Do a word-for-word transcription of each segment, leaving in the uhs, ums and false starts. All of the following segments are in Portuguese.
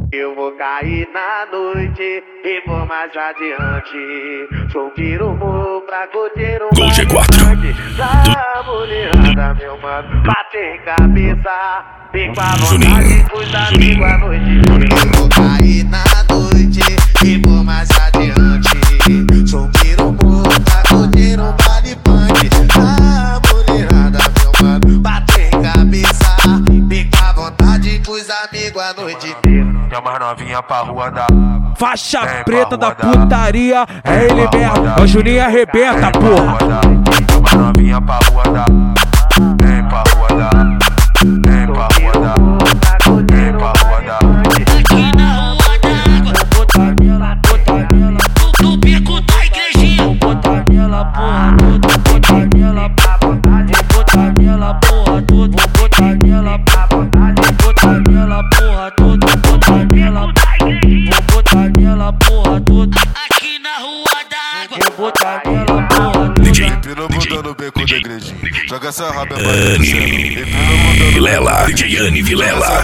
Eu vou cair na noite e vou mais adiante. Sou pirumu pra curtir um Gol G quatro da mulherada, meu mano. Bate cabeça, vem com a vontade, pus amigo à noite. Eu vou cair na noite e vou mais adiante. Sou pirumu pra curtir um baile punk da mulherada, meu mano. Bate cabeça, vem com a vontade, pus amigo à noite. Tem mais novinha pra rua da faixa preta da putaria, é ele mesmo, é o Juninho arrebenta, porra. Tem mais novinha pra rua da, vem pra rua da, vem pra rua da, vem pra rua da. Aqui na rua d'água, Vou botar nela, botar nela, no beco da igrejinha. vou botar nela, porra toda, vou botar nela, vou botar nela, porra toda, vou botar nela, vou botar nela, porra toda, vou botar nela, vou botar nela, porra toda, Aqui na rua d'água, vou botar nela, porra toda. D J Pino mudando o beco da igrejinha. Joga essa raba é Ani Vilela, D J Ani Vilela,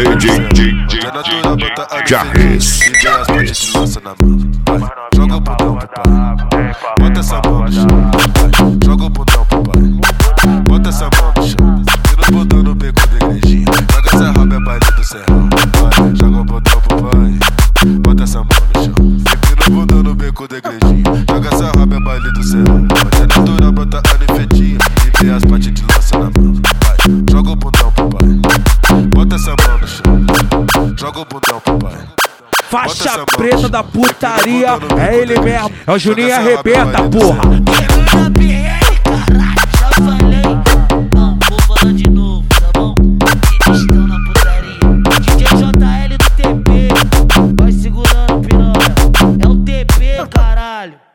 Jarres. Joga o bundão pro pai, bota essa mão no chão. Joga o bundão pro pai, bota essa mão no chão. Pino mudando o beco da igrejinha. Joga essa raba é baile do serrão. Joga o bundão pro pai, bota essa mão no chão. Pino mudando o beco da igrejinha. Joga essa raba é baile do serrão. Pode a natura brota anivetinha e vê as partes de lança na mão. Joga o bundão pro pai, bota essa mão no chão. Joga o bundão pro pai. Faixa preta da putaria, é ele mesmo, é o Juninho arrebenta, porra. Pergunta P R, caralho, já falei. Não, vou falar de novo, tá bom? Eles estão na putaria. D J J L do T P, vai segurando piranha. É o T P, caralho.